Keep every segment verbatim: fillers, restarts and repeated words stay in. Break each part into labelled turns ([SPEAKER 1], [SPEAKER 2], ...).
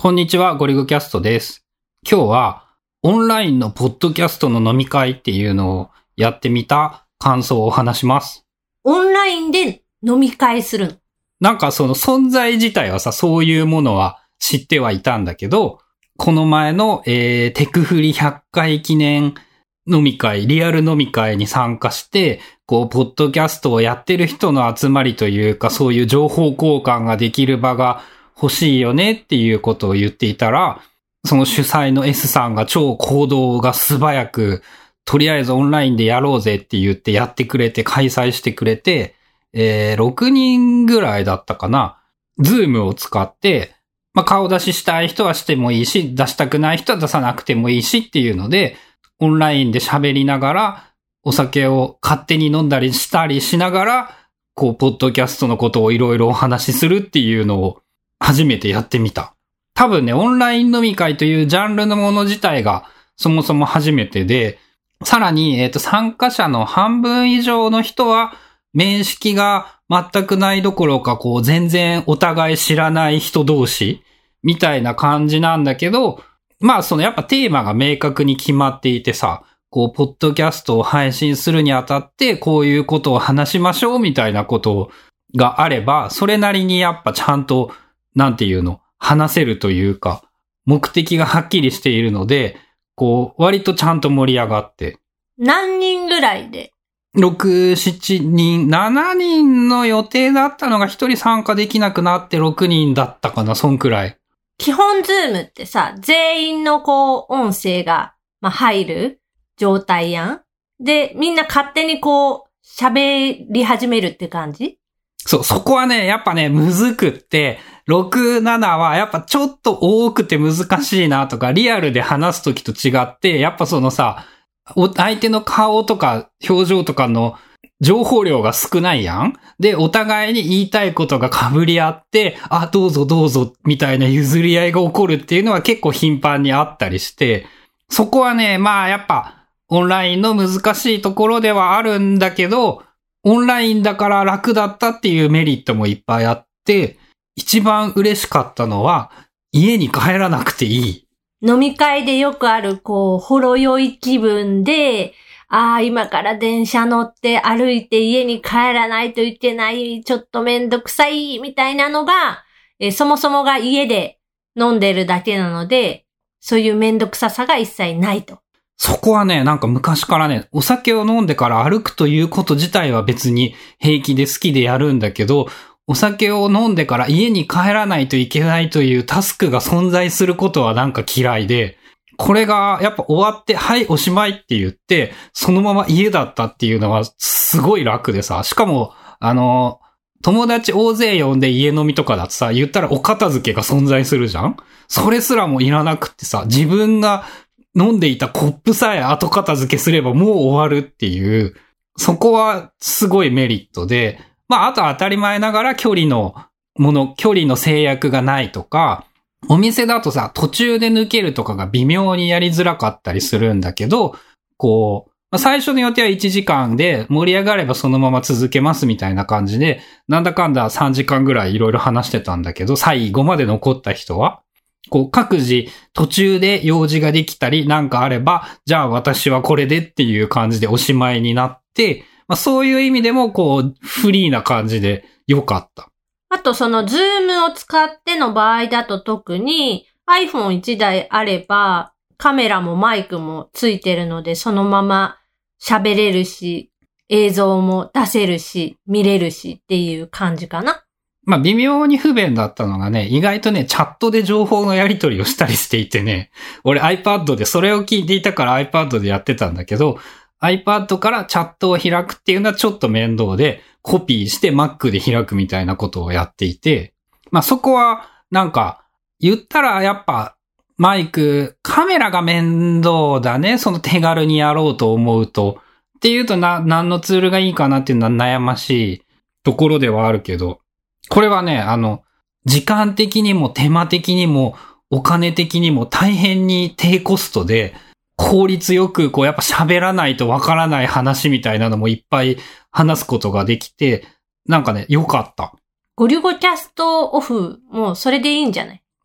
[SPEAKER 1] こんにちは、ゴリゴキャストです。今日はオンラインのポッドキャストの飲み会っていうのをやってみた感想を話します。
[SPEAKER 2] オンラインで飲み会するの？
[SPEAKER 1] なんかその存在自体はさ、そういうものは知ってはいたんだけど、この前の、えー、テクフリひゃっかい記念飲み会、リアル飲み会に参加して、こう、ポッドキャストをやってる人の集まりというか、そういう情報交換ができる場が欲しいよねっていうことを言っていたら、その主催の S さんが超行動が素早く、とりあえずオンラインでやろうぜって言ってやってくれて、開催してくれて、えー、ろくにんぐらいだったかな。ズームを使って、まあ、顔出ししたい人はしてもいいし、出したくない人は出さなくてもいいしっていうので、オンラインで喋りながら、お酒を勝手に飲んだりしたりしながら、こう、ポッドキャストのことをいろいろお話しするっていうのを初めてやってみた。多分ね、オンライン飲み会というジャンルのもの自体がそもそも初めてで、さらに、えっと、参加者の半分以上の人は、面識が全くないどころか、こう、全然お互い知らない人同士みたいな感じなんだけど、まあ、そのやっぱテーマが明確に決まっていてさ、こう、ポッドキャストを配信するにあたって、こういうことを話しましょうみたいなことがあれば、それなりにやっぱちゃんと、なんていうの、話せるというか、目的がはっきりしているので、こう、割とちゃんと盛り上がって。
[SPEAKER 2] 何人ぐらいで？
[SPEAKER 1] ろく、しちにん、しちにんの予定だったのがひとり参加できなくなってろくにんだったかな、そんくらい。
[SPEAKER 2] 基本ズームってさ、全員のこう、音声が、まあ、入る状態やん。で、みんな勝手にこう、喋り始めるって感じ？
[SPEAKER 1] そう、そこはね、やっぱね、むずくって、ろく、ななはやっぱちょっと多くて難しいなとか、リアルで話すときと違って、やっぱそのさ、相手の顔とか表情とかの情報量が少ないやん。で、お互いに言いたいことが被り合って、あ、どうぞどうぞみたいな譲り合いが起こるっていうのは結構頻繁にあったりして、そこはね、まあやっぱオンラインの難しいところではあるんだけど、オンラインだから楽だったっていうメリットもいっぱいあって、一番嬉しかったのは家に帰らなくていい。
[SPEAKER 2] 飲み会でよくある、こう、ほろ酔い気分で、ああ、今から電車乗って歩いて家に帰らないといけない、ちょっとめんどくさい、みたいなのが、えー、そもそもが家で飲んでるだけなので、そういうめんどくささが一切ないと。
[SPEAKER 1] そこはね、なんか昔からね、お酒を飲んでから歩くということ自体は別に平気で好きでやるんだけど、お酒を飲んでから家に帰らないといけないというタスクが存在することはなんか嫌いで、これがやっぱ終わって、はい、おしまいって言って、そのまま家だったっていうのはすごい楽でさ、しかも、あの、友達大勢呼んで家飲みとかだとさ、言ったらお片付けが存在するじゃん？それすらもいらなくってさ、自分が飲んでいたコップさえ後片付けすればもう終わるっていう、そこはすごいメリットで、まあ、あと当たり前ながら距離のもの、距離の制約がないとか、お店だとさ、途中で抜けるとかが微妙にやりづらかったりするんだけど、こう、最初の予定はいちじかんで盛り上がればそのまま続けますみたいな感じで、なんだかんださんじかんぐらいいろいろ話してたんだけど、最後まで残った人は、こう各自途中で用事ができたりなんかあれば、じゃあ私はこれでっていう感じでおしまいになって、まあ、そういう意味でもこうフリーな感じで良かった。
[SPEAKER 2] あとそのズームを使っての場合だと特に アイフォンいち 台あればカメラもマイクもついてるのでそのまま喋れるし映像も出せるし見れるしっていう感じかな。
[SPEAKER 1] まあ微妙に不便だったのがね、意外とねチャットで情報のやり取りをしたりしていてね、俺 iPad でそれを聞いていたから iPad でやってたんだけど、iPad からチャットを開くっていうのはちょっと面倒で、コピーして Mac で開くみたいなことをやっていて、まあそこはなんか言ったらやっぱマイク、カメラが面倒だね、その手軽にやろうと思うと。っていうとな、何のツールがいいかなっていうのは悩ましいところではあるけど、これはね、あの、時間的にも手間的にもお金的にも大変に低コストで、効率よくこうやっぱ喋らないとわからない話みたいなのもいっぱい話すことができて、なんかね、良かった。
[SPEAKER 2] ゴリゴキャストオフもそれでいいんじゃない？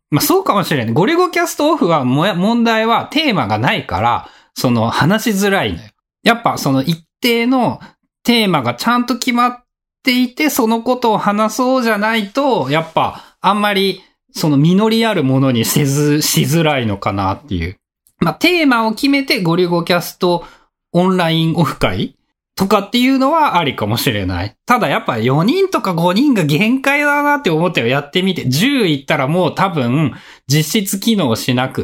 [SPEAKER 1] まあそうかもしれない。ゴリゴキャストオフはも問題はテーマがないから、その話しづらいのよ。やっぱその一定のテーマがちゃんと決まっていて、そのことを話そうじゃないと、やっぱあんまりその実りあるものにせず、しづらいのかなっていう。まあテーマを決めてゴリゴキャストオンラインオフ会とかっていうのはありかもしれない。ただやっぱよにんとかごにんが限界だなって思ってやってみて、じゅういったらもう多分実質機能しなくって。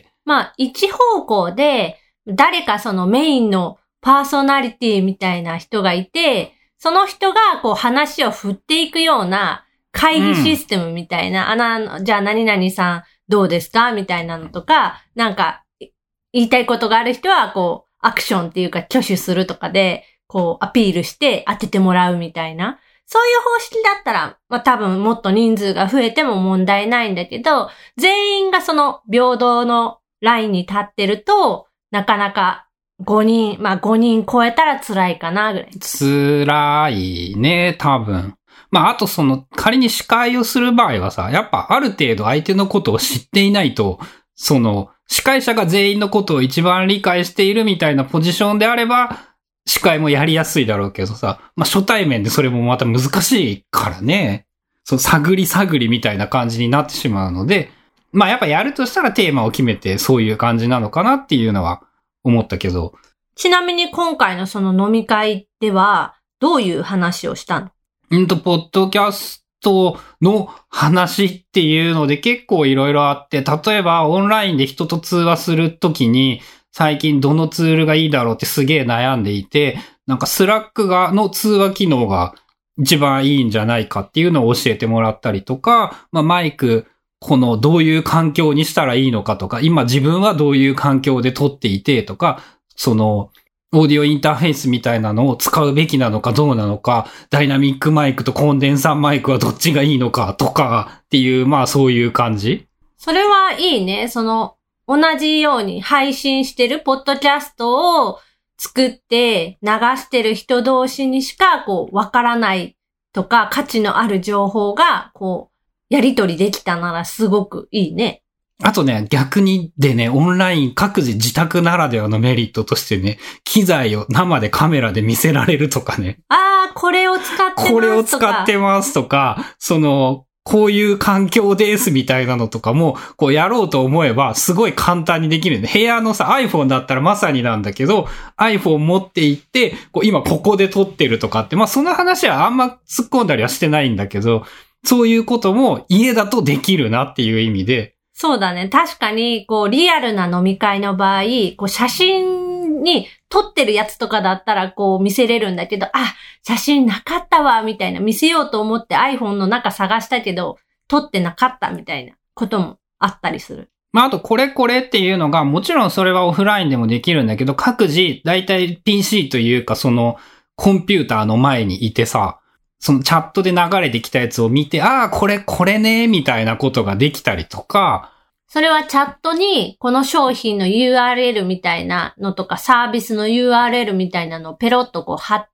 [SPEAKER 2] まあ一方向で誰かそのメインのパーソナリティみたいな人がいて、その人がこう話を振っていくような会議システムみたいな、うん、あの、じゃあ何々さんどうですかみたいなのとか、なんか言いたいことがある人はこう、アクションっていうか挙手するとかで、こうアピールして当ててもらうみたいな。そういう方式だったら、まあ多分もっと人数が増えても問題ないんだけど、全員がその平等のラインに立ってると、なかなかごにん、まあごにん超えたら辛いかなぐらい。
[SPEAKER 1] 辛いね、多分。まああとその仮に司会をする場合はさ、やっぱある程度相手のことを知っていないと、その、司会者が全員のことを一番理解しているみたいなポジションであれば、司会もやりやすいだろうけどさ、まあ初対面でそれもまた難しいからね、そう探り探りみたいな感じになってしまうので、まあやっぱやるとしたらテーマを決めてそういう感じなのかなっていうのは思ったけど。
[SPEAKER 2] ちなみに今回のその飲み会では、どういう話をしたの？
[SPEAKER 1] うんと、ポッドキャストの話っていうので結構いろいろあって、例えばオンラインで人と通話するときに最近どのツールがいいだろうってすげえ悩んでいて、なんかスラックがの通話機能が一番いいんじゃないかっていうのを教えてもらったりとか、まあマイクこのどういう環境にしたらいいのかとか、今自分はどういう環境で撮っていてとか、そのオーディオインターフェースみたいなのを使うべきなのかどうなのか、ダイナミックマイクとコンデンサーマイクはどっちがいいのかとかっていう、まあそういう感じ。
[SPEAKER 2] それはいいね。その同じように配信してるポッドキャストを作って流してる人同士にしかこうわからないとか価値のある情報がこうやり取りできたならすごくいいね。
[SPEAKER 1] あとね、逆にでね、オンライン各自自宅ならではのメリットとしてね、機材を生でカメラで見せられるとかね。
[SPEAKER 2] ああ、これを使ってますとか。
[SPEAKER 1] これを使ってますとか、その、こういう環境ですみたいなのとかも、こうやろうと思えば、すごい簡単にできる。部屋のさ、iPhone だったらまさになんだけど、iPhone 持って行って、こう今ここで撮ってるとかって、まあその話はあんま突っ込んだりはしてないんだけど、そういうことも家だとできるなっていう意味で、
[SPEAKER 2] そうだね。確かに、こう、リアルな飲み会の場合、こう、写真に撮ってるやつとかだったら、こう、見せれるんだけど、あ、写真なかったわ、みたいな、見せようと思って iPhone の中探したけど、撮ってなかった、みたいなこともあったりする。
[SPEAKER 1] まあ、あと、これこれっていうのが、もちろんそれはオフラインでもできるんだけど、各自、だいたい ピーシー というか、その、コンピューターの前にいてさ、そのチャットで流れてきたやつを見て、ああ、これ、これね、みたいなことができたりとか。
[SPEAKER 2] それはチャットに、この商品の ユーアールエル みたいなのとか、サービスの ユーアールエル みたいなのをペロッとこう貼って、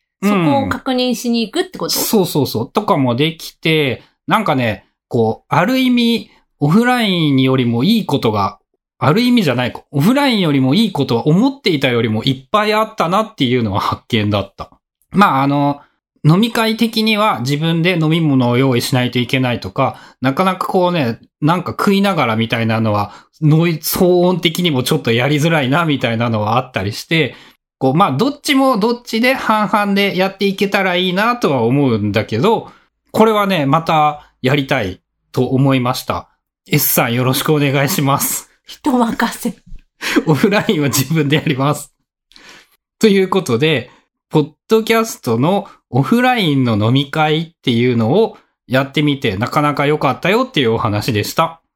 [SPEAKER 2] そこを確認しに行くってこと？
[SPEAKER 1] うん、そうそうそう。とかもできて、なんかね、こう、ある意味、オフラインよりもいいことが、ある意味じゃないか。オフラインよりもいいことは思っていたよりもいっぱいあったなっていうのは発見だった。まあ、あの、飲み会的には自分で飲み物を用意しないといけないとか、なかなかこうね、なんか食いながらみたいなのは、ノイ騒音的にもちょっとやりづらいなみたいなのはあったりして、こう、まあ、どっちもどっちで半々でやっていけたらいいなとは思うんだけど、これはね、またやりたいと思いました。S さんよろしくお願いします。
[SPEAKER 2] 人任せ。
[SPEAKER 1] オフラインは自分でやります。ということで、ポッドキャストのオフラインの飲み会っていうのをやってみてなかなか良かったよっていうお話でした。